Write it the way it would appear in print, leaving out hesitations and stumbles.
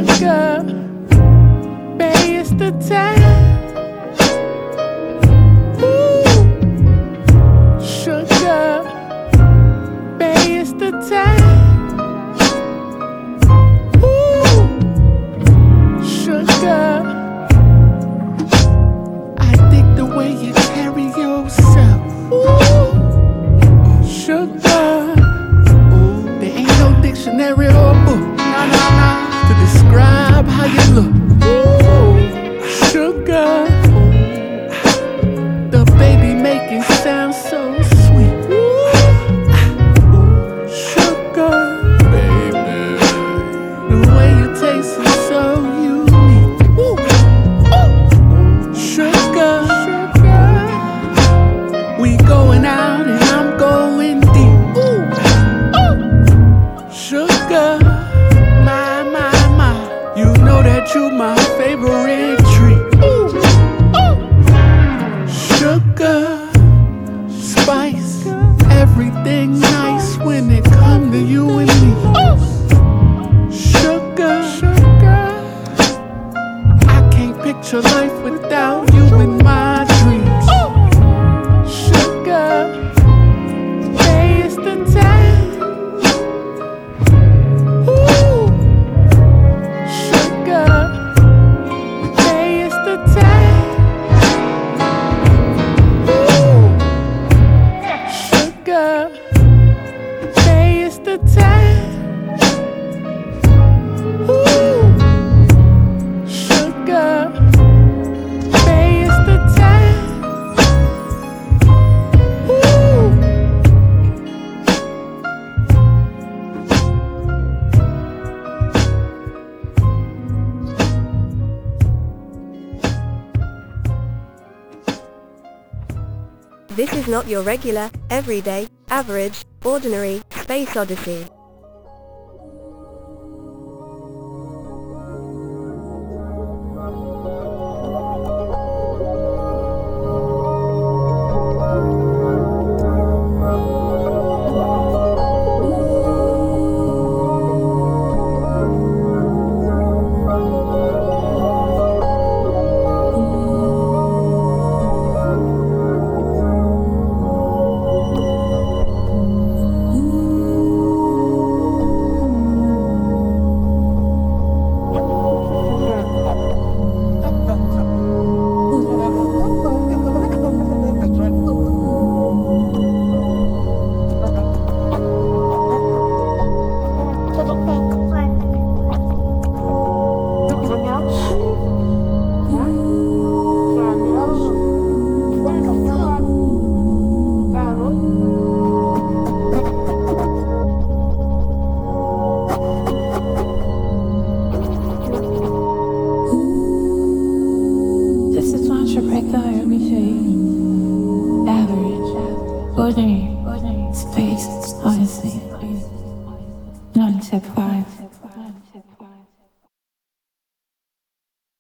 Sugar, babe, it's the time. Ooh, sugar, babe, it's the time. Ooh, sugar, I dig the way you carry yourself. Ooh, sugar, ooh, there ain't no dictionary or book to describe how you look. Ooh, sugar, the baby making sound so sweet. Ooh, sugar, baby, the way you taste is so unique. Ooh, sugar, we going out and I'm going deep. Ooh, sugar. You know that you my favorite treat. Ooh, ooh. Sugar, spice, everything nice when it come to you and me. Ooh. Sugar, I can't picture life without you in my dreams. Ooh. Sugar, hey, it's the time. Say it's the time. Ooh, sugar. Say it's the time. Ooh. This is not your regular, everyday, average, ordinary, Space Odyssey. Space Odyssey. 9 step 5.